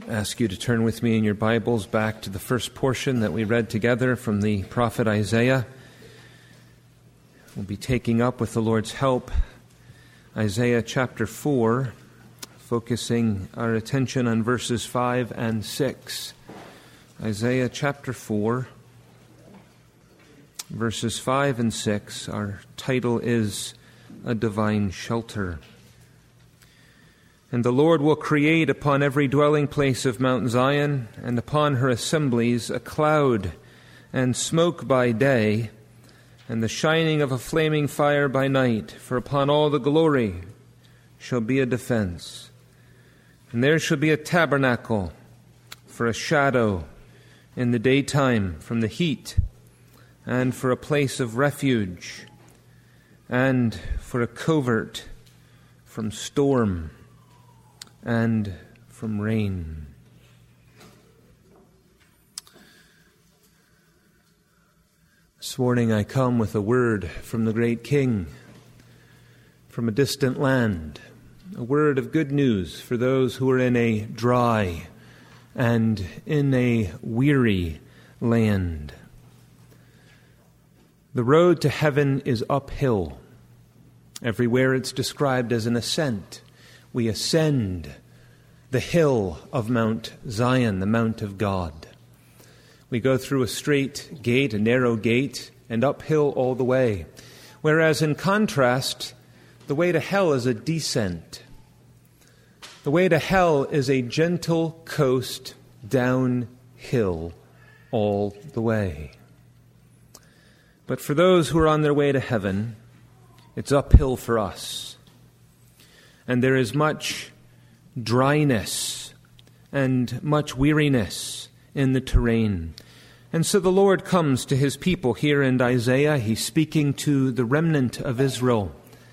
Ask you to turn with me in your Bibles back to the first portion that we read together from the prophet Isaiah. We'll be taking up, with the Lord's help, Isaiah chapter 4, focusing our attention on verses 5 and 6. Isaiah chapter 4, verses 5 and 6. Our title is A Divine Shelter. And the Lord will create upon every dwelling place of Mount Zion, and upon her assemblies, a cloud and smoke by day, and the shining of a flaming fire by night. For upon all the glory shall be a defense. And there shall be a tabernacle for a shadow in the daytime from the heat, and for a place of refuge, and for a covert from storm and from rain. This morning I come with a word from the great King, from a distant land, a word of good news for those who are in a dry and in a weary land. The road to heaven is uphill. Everywhere it's described as an ascent. We ascend the hill of Mount Zion, the Mount of God. We go through a straight gate, a narrow gate, and uphill all the way. Whereas in contrast, the way to hell is a descent. The way to hell is a gentle coast downhill all the way. But for those who are on their way to heaven, it's uphill for us. And there is much dryness and much weariness in the terrain. And so the Lord comes to his people here in Isaiah. He's speaking to the remnant of Israel.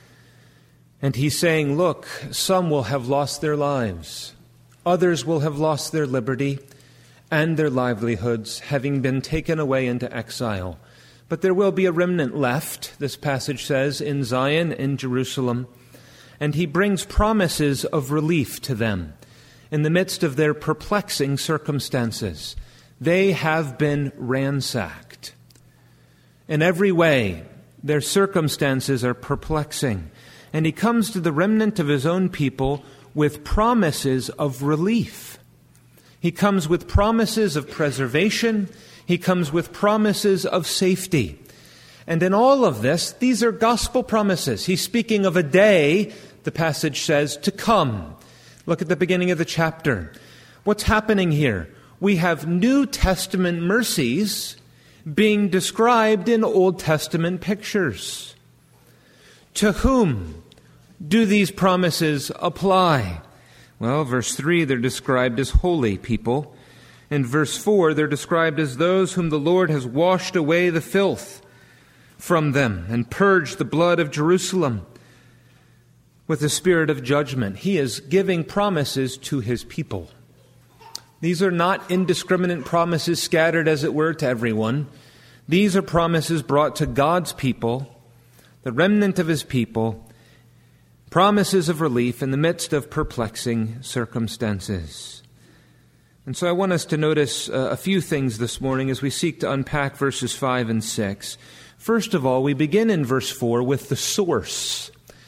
And he's saying, look, some will have lost their lives. Others will have lost their liberty and their livelihoods, having been taken away into exile. But there will be a remnant left, this passage says, in Zion, in Jerusalem. And he brings promises of relief to them in the midst of their perplexing circumstances. They have been ransacked. In every way, their circumstances are perplexing. And he comes to the remnant of his own people with promises of relief. He comes with promises of preservation. He comes with promises of safety. And in all of this, these are gospel promises. He's speaking of a day, the passage says, to come. Look at the beginning of the chapter. What's happening here? We have New Testament mercies being described in Old Testament pictures. To whom do these promises apply? Well, verse 3, they're described as holy people. In verse 4, they're described as those whom the Lord has washed away the filth from them and purged the blood of Jerusalem with the spirit of judgment. He is giving promises to his people. These are not indiscriminate promises scattered, as it were, to everyone. These are promises brought to God's people, the remnant of his people, promises of relief in the midst of perplexing circumstances. And so I want us to notice a few things this morning as we seek to unpack verses 5 and 6. First of all, we begin in verse 4 with the source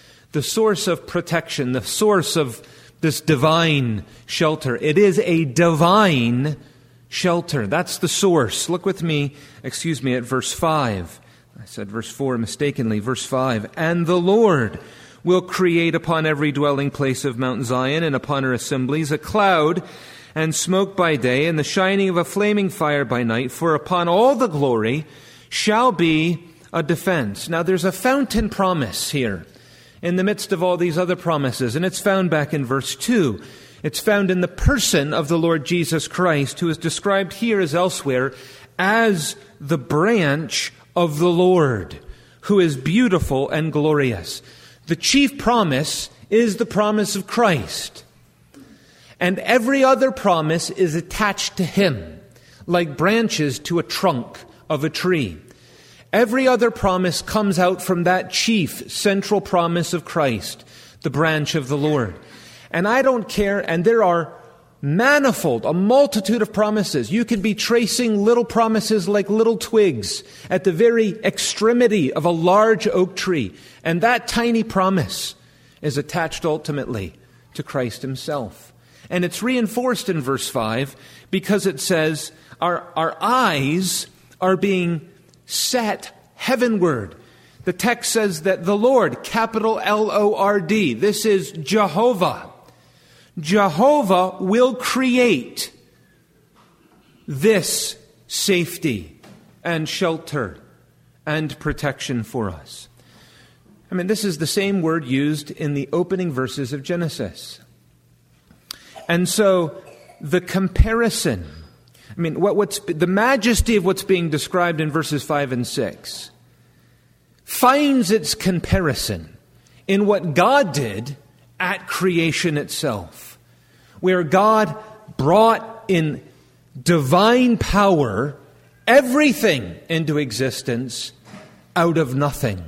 of protection, the source of this divine shelter. It is a divine shelter. That's the source. Look with me, at verse 5. I said verse 4 mistakenly. Verse 5. And the Lord will create upon every dwelling place of Mount Zion and upon her assemblies a cloud and smoke by day and the shining of a flaming fire by night. For upon all the glory shall be a defense. Now there's a fountain promise here in the midst of all these other promises, and it's found back in verse 2. It's found in the person of the Lord Jesus Christ, who is described here as elsewhere as the branch of the Lord, who is beautiful and glorious. The chief promise is the promise of Christ, and every other promise is attached to him, like branches to a trunk of a tree. Every other promise comes out from that chief central promise of Christ, the branch of the Lord. And I don't care, and there are manifold, a multitude of promises. You could be tracing little promises like little twigs at the very extremity of a large oak tree. And that tiny promise is attached ultimately to Christ himself. And it's reinforced in verse 5 because it says our eyes are being set heavenward. The text says that the Lord, capital L-O-R-D, this is Jehovah. Jehovah will create this safety and shelter and protection for us. I mean, this is the same word used in the opening verses of Genesis. And so the comparison, I mean, what's the majesty of what's being described in verses 5 and 6 finds its comparison in what God did at creation itself, where God brought in divine power everything into existence out of nothing.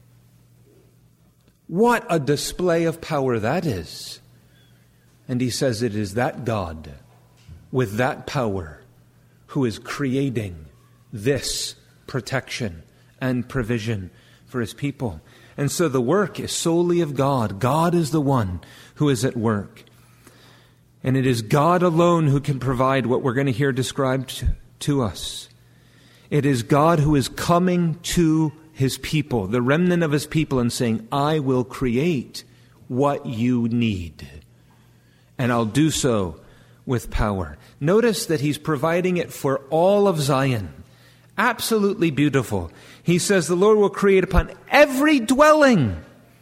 What a display of power that is. And he says it is that God with that power who is creating this protection and provision for his people. And so the work is solely of God. God is the one who is at work. And it is God alone who can provide what we're going to hear described to us. It is God who is coming to his people, the remnant of his people, and saying, I will create what you need. And I'll do so with power. Notice that he's providing it for all of Zion. Absolutely beautiful. He says the Lord will create upon every dwelling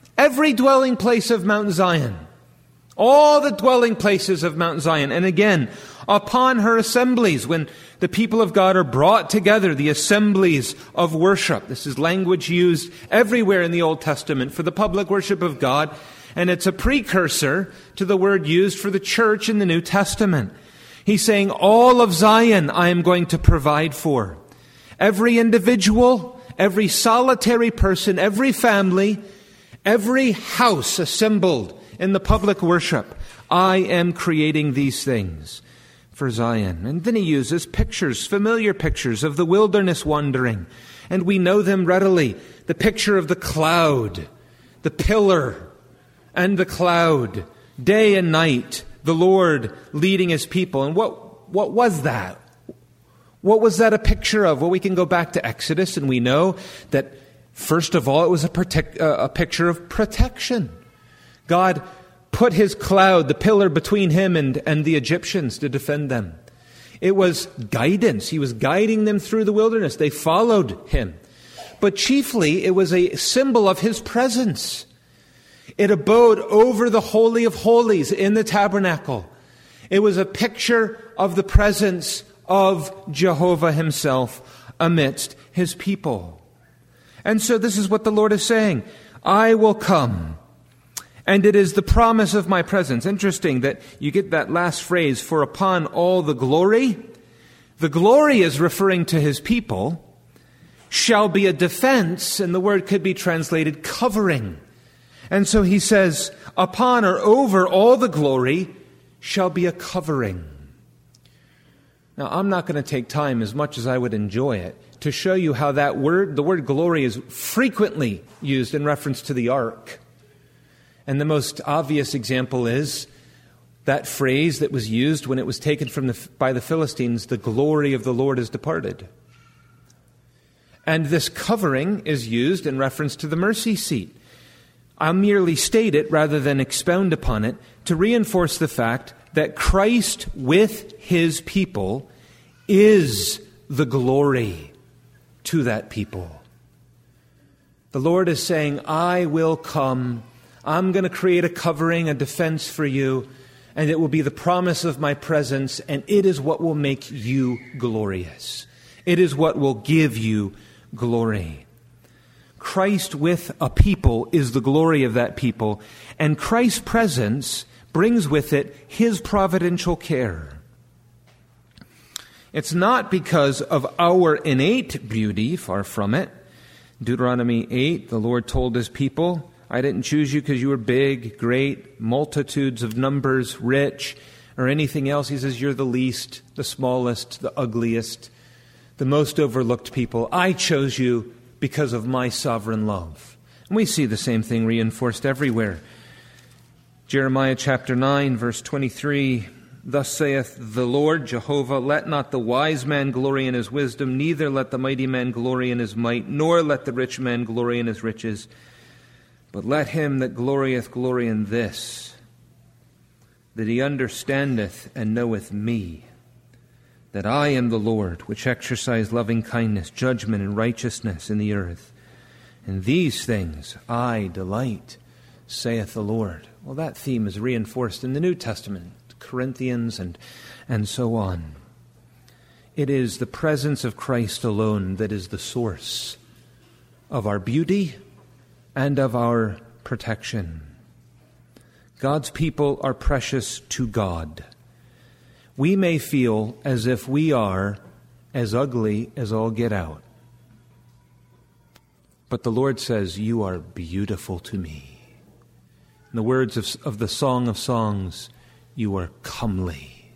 place of Mount Zion. All the dwelling places of Mount Zion. And again, upon her assemblies, when the people of God are brought together, the assemblies of worship. This is language used everywhere in the Old Testament for the public worship of God. And it's a precursor to the word used for the church in the New Testament. He's saying, all of Zion I am going to provide for. Every individual, every solitary person, every family, every house assembled in the public worship, I am creating these things for Zion. And then he uses pictures, familiar pictures of the wilderness wandering. And we know them readily. The picture of the cloud, the pillar, and the cloud, day and night, the Lord leading his people. And what was that? What was that a picture of? Well, we can go back to Exodus, and we know that, first of all, it was a picture of protection. God put his cloud, the pillar, between him and the Egyptians to defend them. It was guidance. He was guiding them through the wilderness. They followed him. But chiefly, it was a symbol of his presence. It abode over the Holy of Holies in the tabernacle. It was a picture of the presence of Jehovah himself amidst his people. And so this is what the Lord is saying. I will come, and it is the promise of my presence. Interesting that you get that last phrase, for upon all the glory is referring to his people, shall be a defense, and the word could be translated covering. And so he says, upon or over all the glory shall be a covering. Now, I'm not going to take time, as much as I would enjoy it, to show you how the word glory, is frequently used in reference to the ark. And the most obvious example is that phrase that was used when it was taken by the Philistines, the glory of the Lord is departed. And this covering is used in reference to the mercy seat. I'll merely state it rather than expound upon it to reinforce the fact that Christ with his people is the glory to that people. The Lord is saying, I will come. I'm going to create a covering, a defense for you, and it will be the promise of my presence, and it is what will make you glorious. It is what will give you glory. Christ with a people is the glory of that people, and Christ's presence brings with it his providential care. It's not because of our innate beauty, far from it. Deuteronomy 8, the Lord told his people, I didn't choose you because you were big, great, multitudes of numbers, rich, or anything else. He says, you're the least, the smallest, the ugliest, the most overlooked people. I chose you because of my sovereign love. And we see the same thing reinforced everywhere. Jeremiah chapter 9, verse 23, thus saith the Lord Jehovah, let not the wise man glory in his wisdom, neither let the mighty man glory in his might, nor let the rich man glory in his riches. But let him that glorieth glory in this, that he understandeth and knoweth me, that I am the Lord, which exercise loving kindness, judgment, and righteousness in the earth. In these things I delight, saith the Lord. Well, that theme is reinforced in the New Testament, Corinthians and so on. It is the presence of Christ alone that is the source of our beauty and of our protection. God's people are precious to God. We may feel as if we are as ugly as all get out. But the Lord says, you are beautiful to me. In the words of the Song of Songs, you are comely.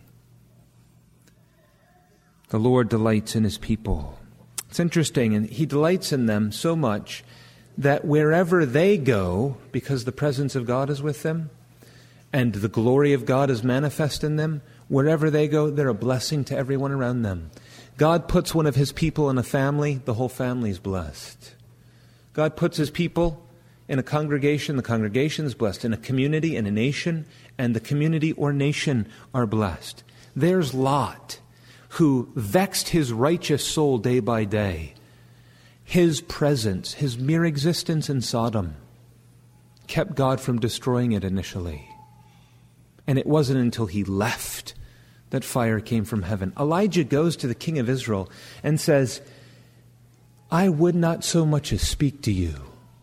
The Lord delights in his people. It's interesting, and he delights in them so much that wherever they go, because the presence of God is with them, and the glory of God is manifest in them, wherever they go, they're a blessing to everyone around them. God puts one of his people in a family, the whole family is blessed. God puts his people in a congregation, the congregation is blessed. In a community, in a nation, and the community or nation are blessed. There's Lot, who vexed his righteous soul day by day. His presence, his mere existence in Sodom, kept God from destroying it initially. And it wasn't until he left that fire came from heaven. Elijah goes to the king of Israel and says, I would not so much as speak to you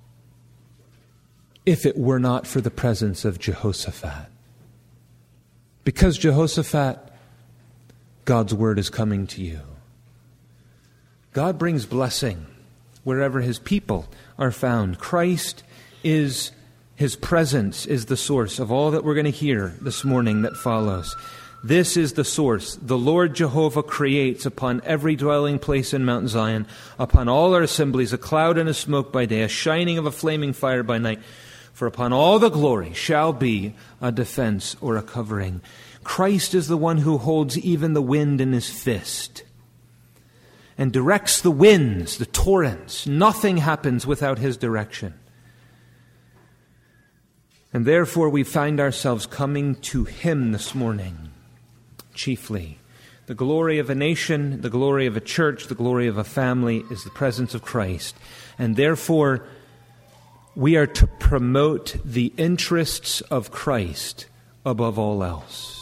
if it were not for the presence of Jehoshaphat. Because Jehoshaphat, God's word is coming to you. God brings blessing wherever his people are found. Christ is, his presence is the source of all that we're going to hear this morning that follows. This is the source. The Lord Jehovah creates upon every dwelling place in Mount Zion, upon all our assemblies, a cloud and a smoke by day, a shining of a flaming fire by night. For upon all the glory shall be a defense or a covering. Christ is the one who holds even the wind in his fist and directs the winds, the torrents. Nothing happens without his direction. And therefore we find ourselves coming to him this morning, chiefly. The glory of a nation, the glory of a church, the glory of a family is the presence of Christ. And therefore we are to promote the interests of Christ above all else.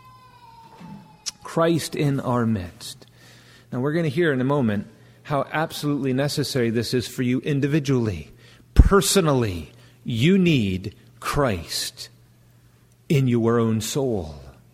Christ in our midst. Now we're going to hear in a moment how absolutely necessary this is for you individually. Personally, you need Christ in your own soul.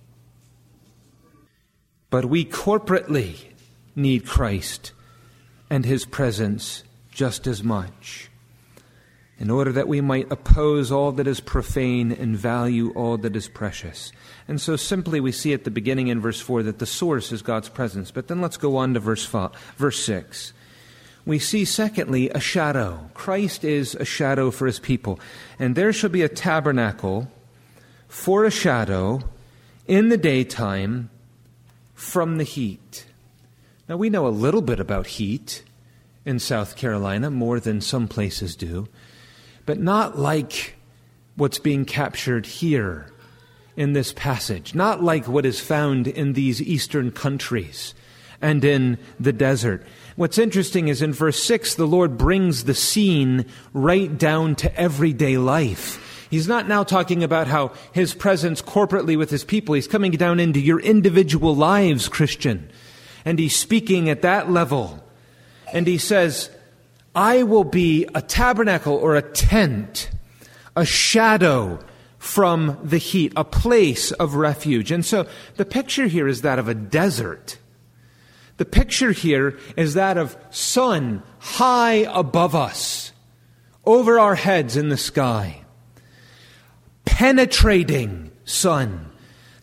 But we corporately need Christ and his presence just as much, in order that we might oppose all that is profane and value all that is precious. And so simply we see at the beginning in verse 4 that the source is God's presence. But then let's go on to verse 6. We see, secondly, a shadow. Christ is a shadow for his people. And there shall be a tabernacle for a shadow in the daytime from the heat. Now we know a little bit about heat in South Carolina, more than some places do, but not like what's being captured here in this passage, not like what is found in these eastern countries and in the desert. What's interesting is in verse 6, the Lord brings the scene right down to everyday life. He's not now talking about how his presence corporately with his people. He's coming down into your individual lives, Christian. And he's speaking at that level. And he says, I will be a tabernacle or a tent, a shadow from the heat, a place of refuge. And so the picture here is that of a desert. The picture here is that of sun high above us, over our heads in the sky. Penetrating sun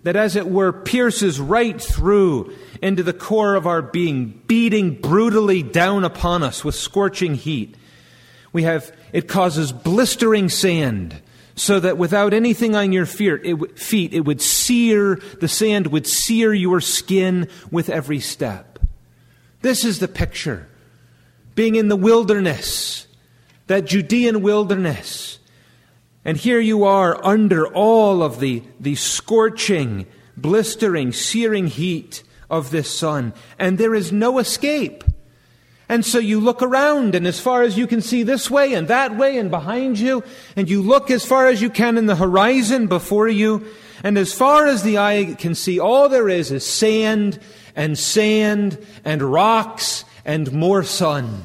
that as it were pierces right through into the core of our being, beating brutally down upon us with scorching heat. It causes blistering sand, so that without anything on your feet, it would sear, the sand would sear your skin with every step. This is the picture. Being in the wilderness, that Judean wilderness. And here you are under all of the scorching, blistering, searing heat of this sun. And there is no escape. And so you look around, and as far as you can see this way and that way and behind you, and you look as far as you can in the horizon before you, and as far as the eye can see, all there is sand and rocks and more sun.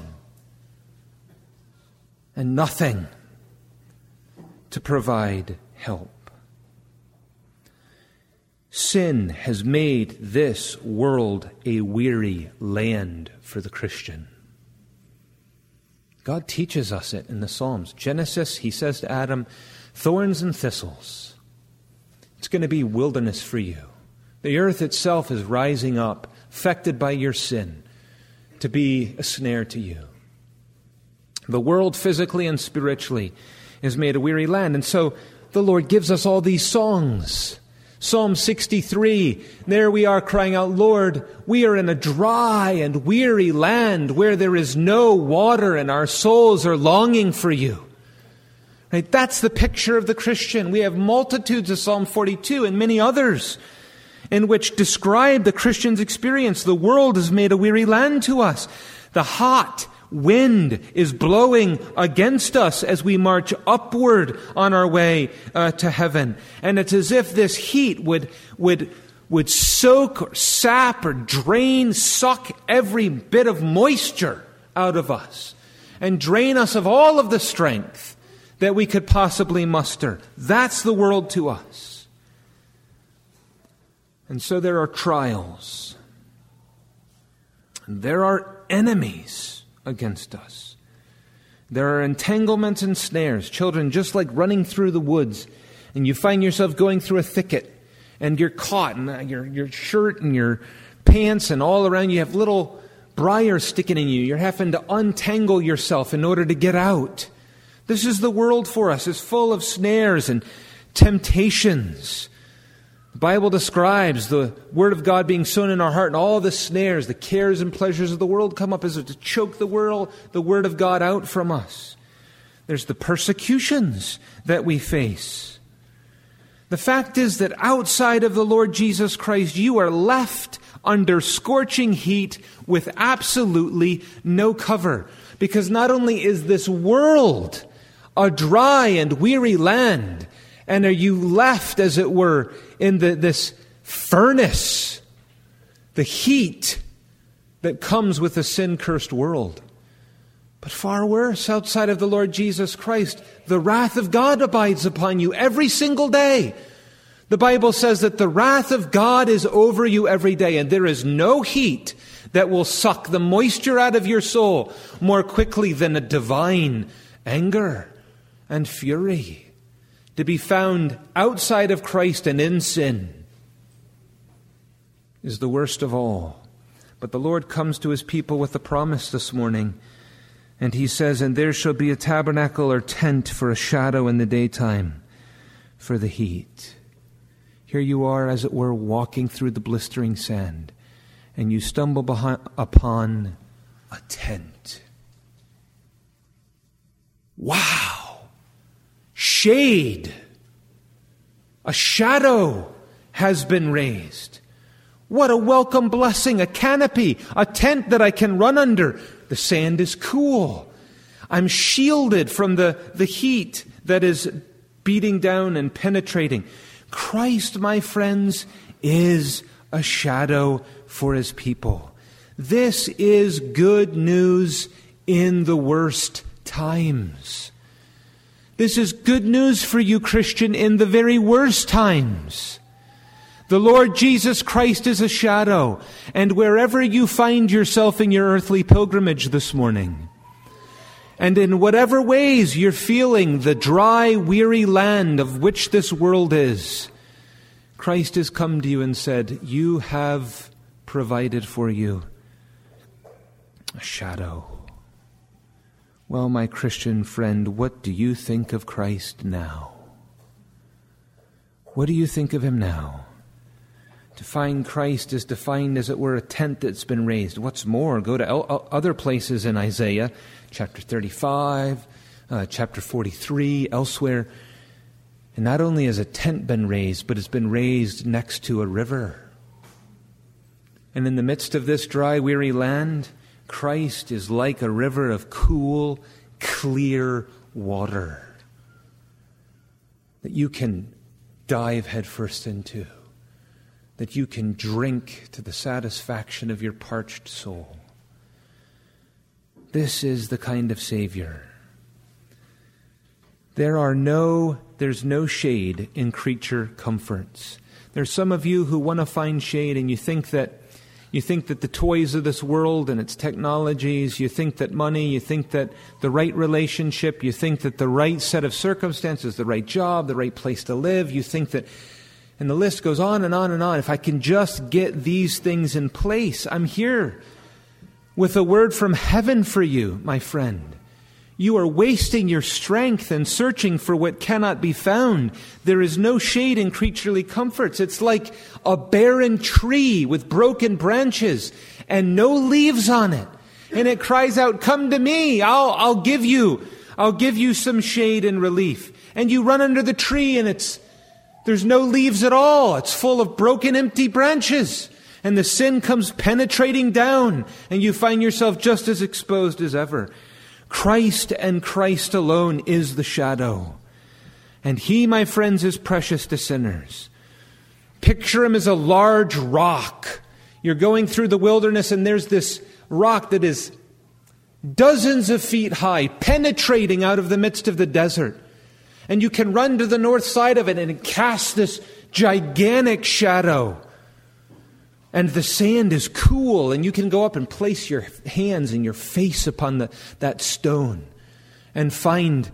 And nothing to provide help. Sin has made this world a weary land for the Christian. God teaches us it in the Psalms. Genesis, he says to Adam, thorns and thistles. It's going to be wilderness for you. The earth itself is rising up, affected by your sin, to be a snare to you. The world physically and spiritually is made a weary land. And so the Lord gives us all these songs. Psalm 63, there we are crying out, Lord, we are in a dry and weary land where there is no water and our souls are longing for you. Right? That's the picture of the Christian. We have multitudes of Psalm 42 and many others in which describe the Christian's experience. The world has made a weary land to us. The hot wind is blowing against us as we march upward on our way to heaven. And it's as if this heat would soak or sap or drain, suck every bit of moisture out of us and drain us of all of the strength that we could possibly muster. That's the world to us. And so there are trials. And there are enemies against us. There are entanglements and snares. Children, just like running through the woods, and you find yourself going through a thicket, and you're caught, and your shirt and your pants and all around you have little briars sticking in you. You're having to untangle yourself in order to get out. This is the world for us. It's full of snares and temptations. The Bible describes the Word of God being sown in our heart, and all the snares, the cares and pleasures of the world come up as if to choke the Word of God out from us. There's the persecutions that we face. The fact is that outside of the Lord Jesus Christ, you are left under scorching heat with absolutely no cover. Because not only is this world a dry and weary land, and are you left, as it were, in this furnace, the heat that comes with a sin-cursed world. But far worse, outside of the Lord Jesus Christ, the wrath of God abides upon you every single day. The Bible says that the wrath of God is over you every day, and there is no heat that will suck the moisture out of your soul more quickly than a divine anger and fury. To be found outside of Christ and in sin is the worst of all. But the Lord comes to his people with a promise this morning. And he says, and there shall be a tabernacle or tent for a shadow in the daytime for the heat. Here you are, as it were, walking through the blistering sand. And you stumble upon a tent. Wow! Shade. A shadow has been raised. What a welcome blessing. A canopy. A tent that I can run under. The sand is cool. I'm shielded from the heat that is beating down and penetrating. Christ, my friends, is a shadow for his people. This is good news in the worst times. This is good news for you, Christian, in the very worst times. The Lord Jesus Christ is a shadow, and wherever you find yourself in your earthly pilgrimage this morning, and in whatever ways you're feeling the dry, weary land of which this world is, Christ has come to you and said, you have provided for you a shadow. Well, my Christian friend, what do you think of Christ now? What do you think of him now? To find Christ is defined as it were a tent that's been raised. What's more, go to other places in Isaiah, chapter 35, chapter 43, elsewhere. And not only has a tent been raised, but it's been raised next to a river. And in the midst of this dry, weary land, Christ is like a river of cool, clear water that you can dive headfirst into, that you can drink to the satisfaction of your parched soul. This is the kind of Savior. There's no shade in creature comforts. There's some of you who want to find shade, and you think that the toys of this world and its technologies, you think that money, you think that the right relationship, you think that the right set of circumstances, the right job, the right place to live, you think that, and the list goes on and on and on. If I can just get these things in place, I'm here with a word from heaven for you, my friend. You are wasting your strength and searching for what cannot be found. There is no shade in creaturely comforts. It's like a barren tree with broken branches and no leaves on it. And it cries out, come to me, I'll give you some shade and relief. And you run under the tree and there's no leaves at all. It's full of broken, empty branches. And the sin comes penetrating down and you find yourself just as exposed as ever. Christ and Christ alone is the shadow. And he, my friends, is precious to sinners. Picture him as a large rock. You're going through the wilderness and there's this rock that is dozens of feet high, penetrating out of the midst of the desert. And you can run to the north side of it and it casts this gigantic shadow. And the sand is cool, and you can go up and place your hands and your face upon that stone and find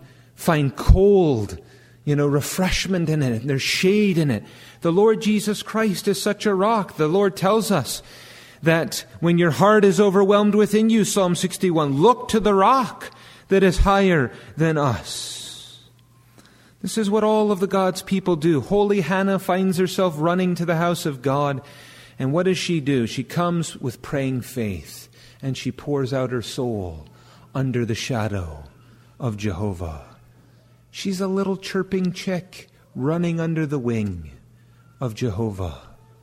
cold, refreshment in it. There's shade in it. The Lord Jesus Christ is such a rock. The Lord tells us that when your heart is overwhelmed within you, Psalm 61, look to the rock that is higher than us. This is what all of the God's people do. Holy Hannah finds herself running to the house of God. And what does she do? She comes with praying faith, and she pours out her soul under the shadow of Jehovah. She's a little chirping chick running under the wing of Jehovah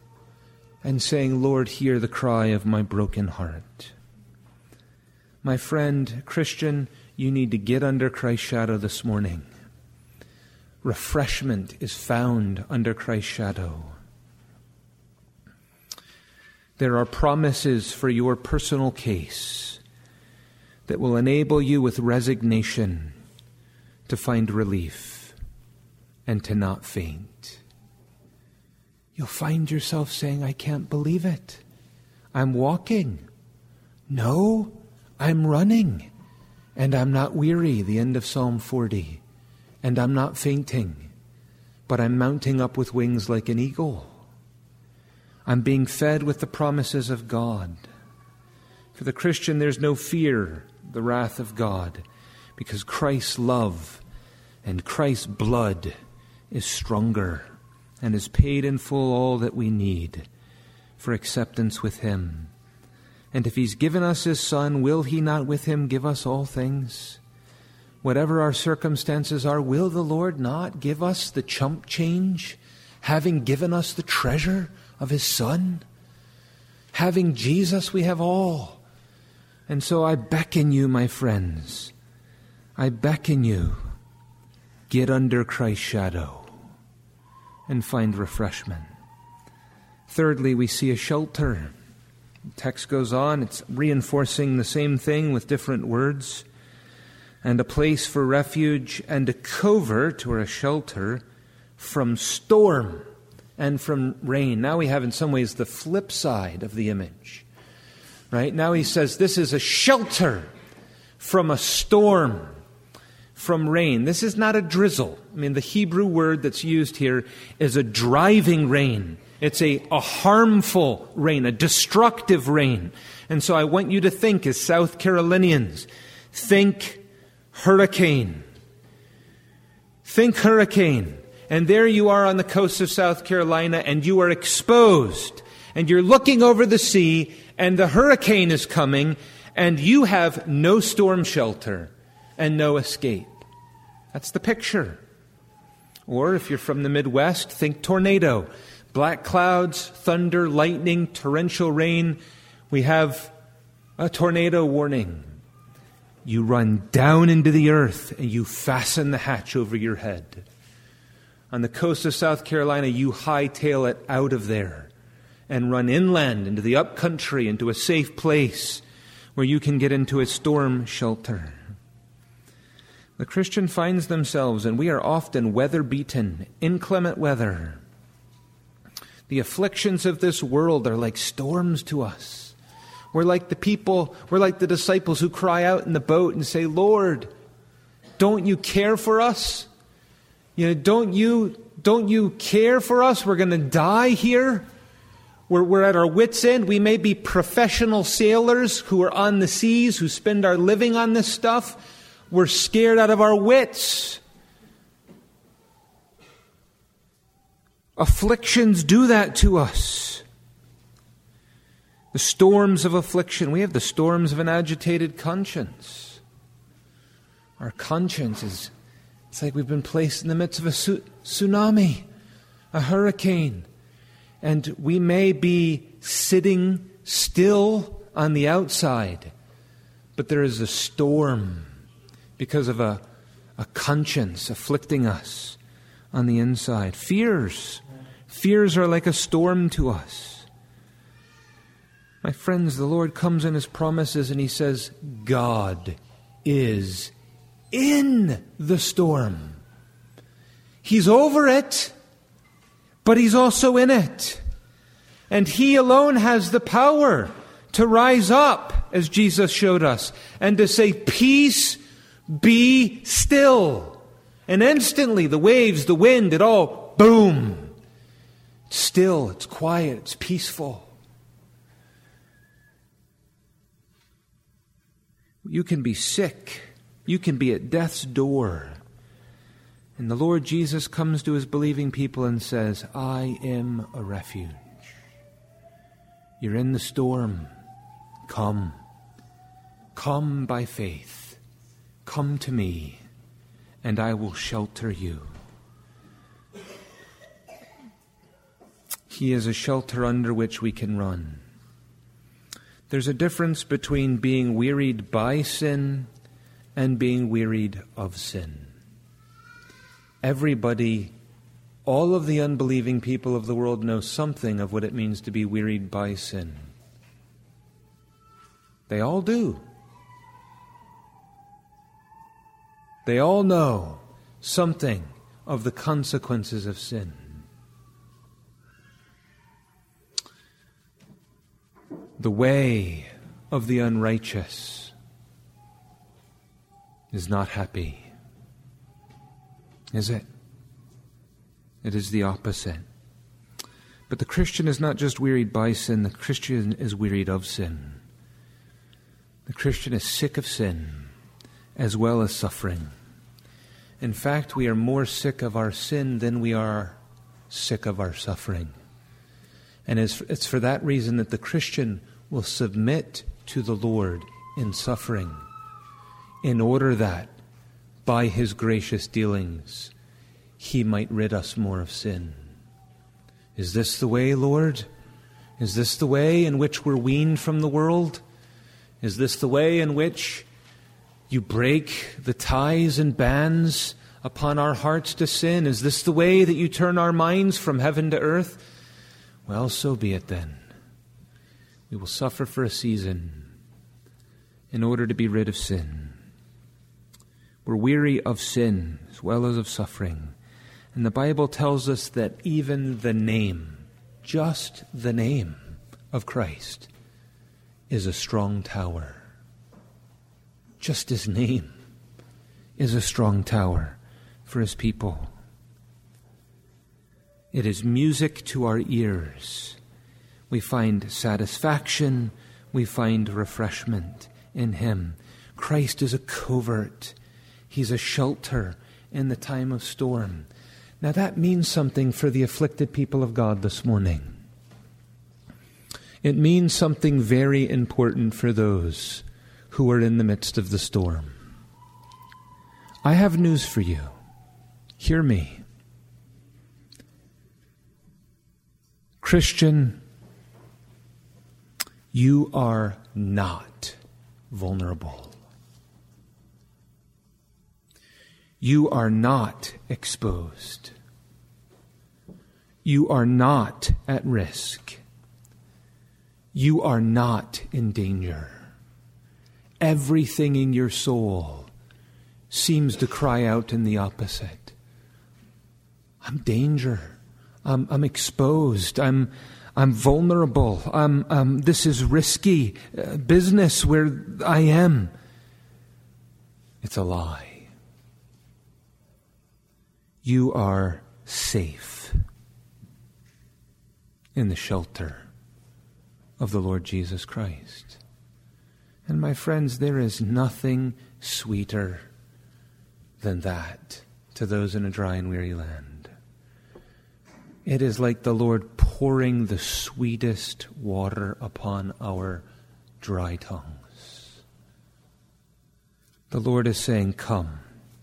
and saying, Lord, hear the cry of my broken heart. My friend, Christian, you need to get under Christ's shadow this morning. Refreshment is found under Christ's shadow. There are promises for your personal case that will enable you with resignation to find relief and to not faint. You'll find yourself saying, I can't believe it. I'm walking. No, I'm running. And I'm not weary, the end of Psalm 40. And I'm not fainting, but I'm mounting up with wings like an eagle. I'm being fed with the promises of God. For the Christian, there's no fear, the wrath of God, because Christ's love and Christ's blood is stronger and has paid in full all that we need for acceptance with him. And if he's given us his Son, will he not with him give us all things? Whatever our circumstances are, will the Lord not give us the chump change, having given us the treasure of his Son? Having Jesus, we have all. And so I beckon you, my friends, I beckon you, get under Christ's shadow and find refreshment. Thirdly, we see a shelter. The text goes on, it's reinforcing the same thing with different words. And a place for refuge and a covert or a shelter from storm and from rain. Now we have in some ways the flip side of the image. Right? Now he says this is a shelter from a storm, from rain. This is not a drizzle. I mean, the Hebrew word that's used here is a driving rain. It's a harmful rain, a destructive rain. And so I want you to think, as South Carolinians, think hurricane. Think hurricane. And there you are on the coast of South Carolina, and you are exposed. And you're looking over the sea, and the hurricane is coming, and you have no storm shelter and no escape. That's the picture. Or if you're from the Midwest, think tornado. Black clouds, thunder, lightning, torrential rain. We have a tornado warning. You run down into the earth and you fasten the hatch over your head. On the coast of South Carolina, you hightail it out of there and run inland into the upcountry, into a safe place where you can get into a storm shelter. The Christian finds themselves, and we are often weather-beaten, inclement weather. The afflictions of this world are like storms to us. We're like the disciples who cry out in the boat and say, Lord, don't you care for us? Don't you care for us? We're going to die here. We're at our wits' end. We may be professional sailors who are on the seas, who spend our living on this stuff. We're scared out of our wits. Afflictions do that to us. The storms of affliction. We have the storms of an agitated conscience. Our conscience it's like we've been placed in the midst of a tsunami, a hurricane. And we may be sitting still on the outside, but there is a storm because of a conscience afflicting us on the inside. Fears are like a storm to us. My friends, the Lord comes in His promises and He says, God is in the storm. He's over it, but He's also in it. And He alone has the power to rise up, as Jesus showed us, and to say, peace, be still. And instantly the waves, the wind, it all, boom. It's still, it's quiet, it's peaceful. You can be sick. You can be at death's door. And the Lord Jesus comes to His believing people and says, I am a refuge. You're in the storm. Come. Come by faith. Come to me, and I will shelter you. He is a shelter under which we can run. There's a difference between being wearied by sin and being wearied of sin. Everybody, all of the unbelieving people of the world know something of what it means to be wearied by sin. They all do. They all know something of the consequences of sin. The way of the unrighteous is not happy, is it? It is the opposite. But the Christian is not just wearied by sin, the Christian is wearied of sin. The Christian is sick of sin as well as suffering. In fact, we are more sick of our sin than we are sick of our suffering. And it's for that reason that the Christian will submit to the Lord in suffering, in order that, by His gracious dealings, He might rid us more of sin. Is this the way, Lord? Is this the way in which we're weaned from the world? Is this the way in which you break the ties and bands upon our hearts to sin? Is this the way that you turn our minds from heaven to earth? Well, so be it then. We will suffer for a season in order to be rid of sin. We're weary of sin as well as of suffering. And the Bible tells us that even the name, just the name of Christ, is a strong tower. Just His name is a strong tower for his people. It is music to our ears. We find satisfaction, we find refreshment in him. Christ is a covert. He's a shelter in the time of storm. Now that means something for the afflicted people of God this morning. It means something very important for those who are in the midst of the storm. I have news for you. Hear me. Christian, you are not vulnerable. You are not exposed. You are not at risk. You are not in danger. Everything in your soul seems to cry out in the opposite. I'm danger. I'm exposed. I'm vulnerable. This is risky business where I am. It's a lie. You are safe in the shelter of the Lord Jesus Christ. And my friends, there is nothing sweeter than that to those in a dry and weary land. It is like the Lord pouring the sweetest water upon our dry tongues. The Lord is saying, come.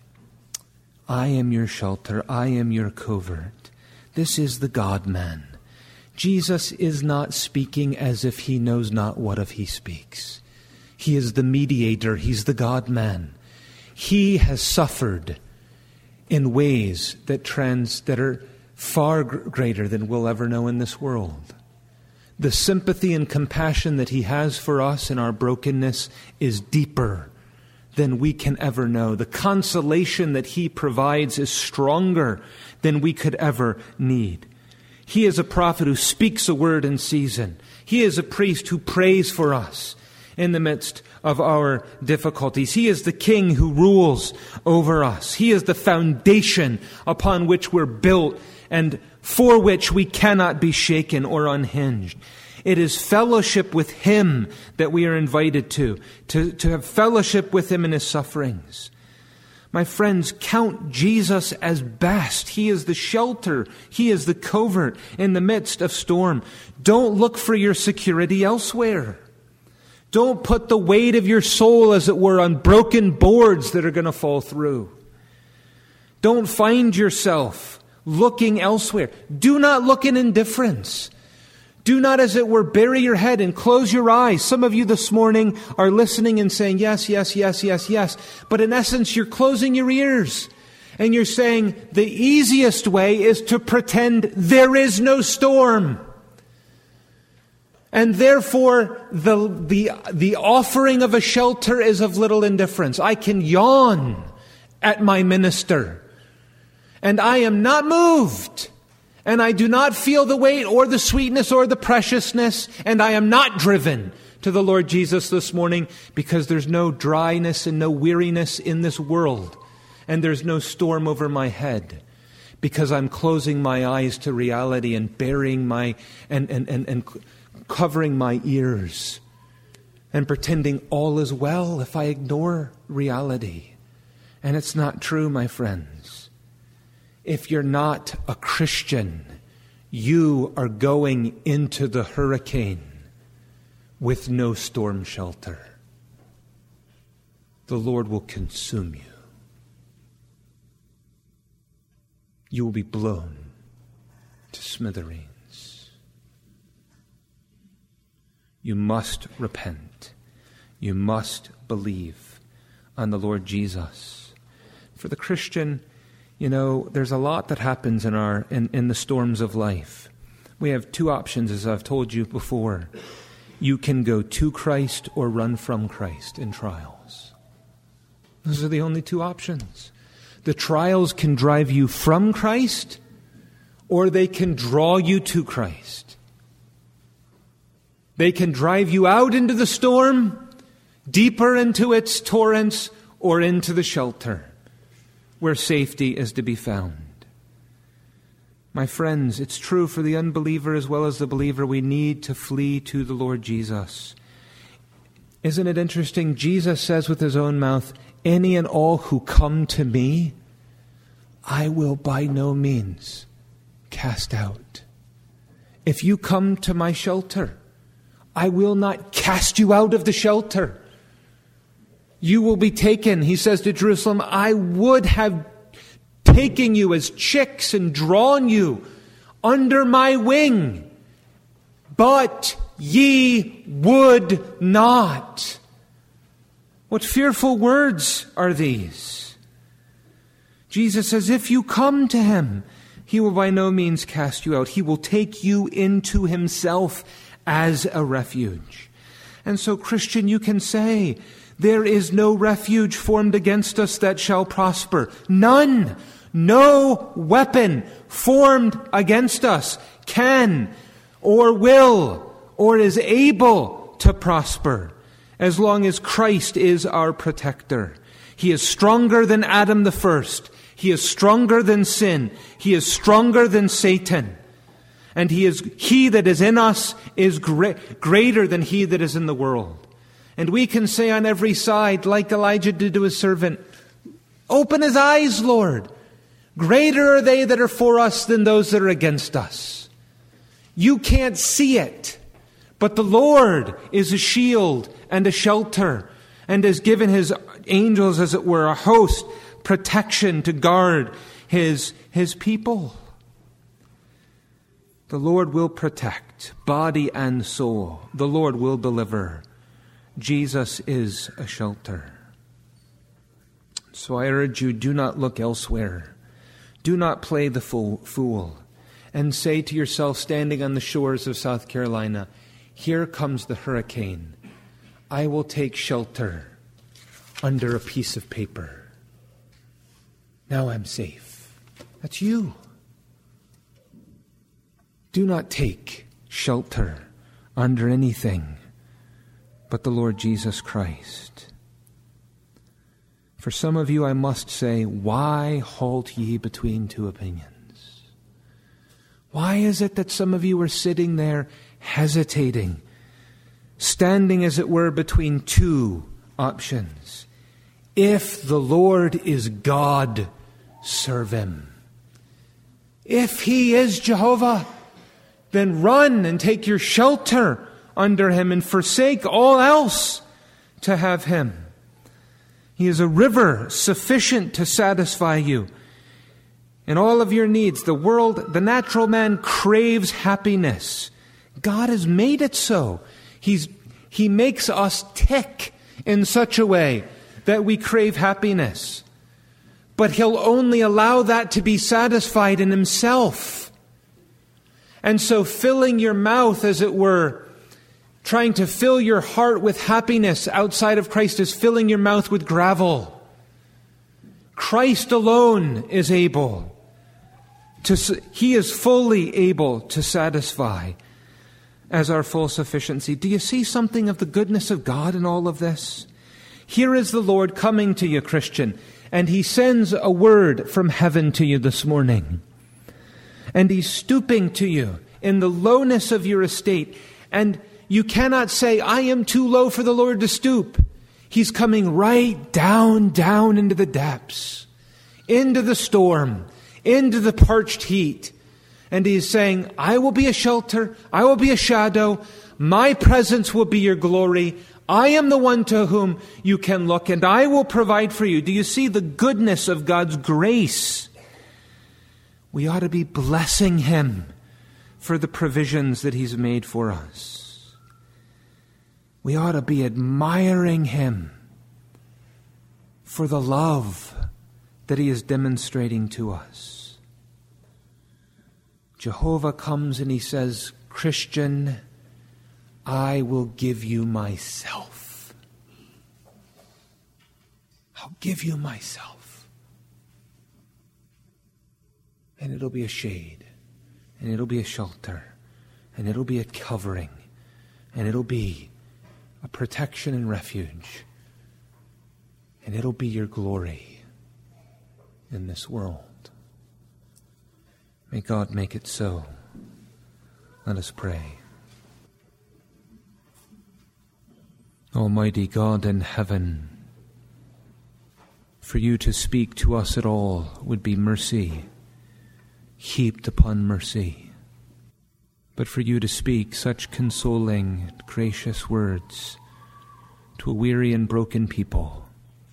I am your shelter. I am your covert. This is the God-man. Jesus is not speaking as if he knows not what of he speaks. He is the mediator. He's the God-man. He has suffered in ways that are far greater than we'll ever know in this world. The sympathy and compassion that he has for us in our brokenness is deeper than we can ever know. The consolation that he provides is stronger than we could ever need. He is a prophet who speaks a word in season. He is a priest who prays for us in the midst of our difficulties. He is the king who rules over us. He is the foundation upon which we're built and for which we cannot be shaken or unhinged. It is fellowship with him that we are invited to have fellowship with him in his sufferings. My friends, count Jesus as best. He is the shelter. He is the covert in the midst of storm. Don't look for your security elsewhere. Don't put the weight of your soul, as it were, on broken boards that are going to fall through. Don't find yourself looking elsewhere. Do not look in indifference. Do not, as it were, bury your head and close your eyes. Some of you this morning are listening and saying, yes, yes, yes, yes, yes. But in essence, you're closing your ears. And you're saying the easiest way is to pretend there is no storm. And therefore, the offering of a shelter is of little indifference. I can yawn at my minister, and I am not moved. And I do not feel the weight or the sweetness or the preciousness. And I am not driven to the Lord Jesus this morning because there's no dryness and no weariness in this world. And there's no storm over my head because I'm closing my eyes to reality and burying and covering my ears and pretending all is well if I ignore reality. And it's not true, my friends. If you're not a Christian, you are going into the hurricane with no storm shelter. The Lord will consume you. You will be blown to smithereens. You must repent. You must believe on the Lord Jesus. For the Christian, you know, there's a lot that happens in the storms of life. We have two options, as I've told you before. You can go to Christ or run from Christ in trials. Those are the only two options. The trials can drive you from Christ, or they can draw you to Christ. They can drive you out into the storm, deeper into its torrents, or into the shelter. where safety is to be found. My friends, it's true for the unbeliever as well as the believer. We need to flee to the Lord Jesus. Isn't it interesting? Jesus says with his own mouth, "Any and all who come to me, I will by no means cast out." If you come to my shelter, I will not cast you out of the shelter. You will be taken, he says to Jerusalem, I would have taken you as chicks and drawn you under my wing, but ye would not. What fearful words are these? Jesus says, if you come to him, he will by no means cast you out. He will take you into himself as a refuge. And so, Christian, you can say, there is no refuge formed against us that shall prosper. None. No weapon formed against us can or will or is able to prosper as long as Christ is our protector. He is stronger than Adam the first. He is stronger than sin. He is stronger than Satan. And he that is in us is greater than he that is in the world. And we can say on every side, like Elijah did to his servant, open his eyes, Lord. Greater are they that are for us than those that are against us. You can't see it, but the Lord is a shield and a shelter and has given his angels, as it were, a host, protection to guard his people. The Lord will protect body and soul. The Lord will deliver. Jesus is a shelter. So I urge you, do not look elsewhere. Do not play the fool and say to yourself, standing on the shores of South Carolina, here comes the hurricane. I will take shelter under a piece of paper. Now I'm safe. That's you. Do not take shelter under anything but the Lord Jesus Christ. For some of you, I must say, why halt ye between two opinions? Why is it that some of you are sitting there hesitating, standing, as it were, between two options? If the Lord is God, serve him. If he is Jehovah, then run and take your shelter under him and forsake all else to have him. He is a river sufficient to satisfy you in all of your needs. The world, the natural man craves happiness. God has made it so. He makes us tick in such a way that we crave happiness. But he'll only allow that to be satisfied in himself. And so filling your mouth, as it were, trying to fill your heart with happiness outside of Christ is filling your mouth with gravel. Christ alone is able he is fully able to satisfy as our full sufficiency. Do you see something of the goodness of God in all of this? Here is the Lord coming to you, Christian, and he sends a word from heaven to you this morning. And he's stooping to you in the lowness of your estate. And you cannot say, I am too low for the Lord to stoop. He's coming right down into the depths, into the storm, into the parched heat. And he's saying, I will be a shelter. I will be a shadow. My presence will be your glory. I am the one to whom you can look, and I will provide for you. Do you see the goodness of God's grace? We ought to be blessing him for the provisions that he's made for us. We ought to be admiring him for the love that he is demonstrating to us. Jehovah comes and he says, Christian, I will give you myself. I'll give you myself. And it'll be a shade, and it'll be a shelter, and it'll be a covering, and it'll be a protection and refuge, and it'll be your glory. in this world. May God make it so. Let us pray. Almighty God in heaven, for you to speak to us at all would be mercy, heaped upon mercy. But for you to speak such consoling and gracious words to a weary and broken people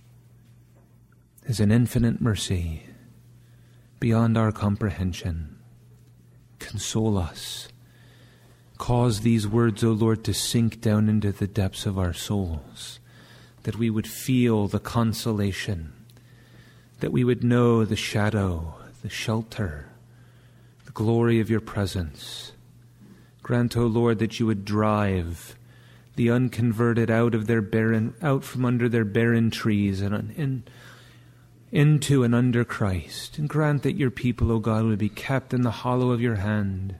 is an infinite mercy beyond our comprehension. Console us. Cause these words, O Lord, to sink down into the depths of our souls, that we would feel the consolation, that we would know the shadow, the shelter, the glory of your presence. Grant, O Lord, that you would drive the unconverted out from under their barren trees and into and under Christ. And grant that your people, O God, would be kept in the hollow of your hand.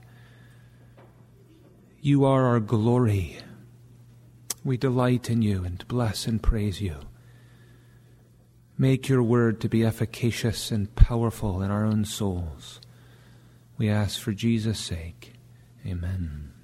You are our glory. We delight in you and bless and praise you. Make your word to be efficacious and powerful in our own souls. We ask for Jesus' sake. Amen.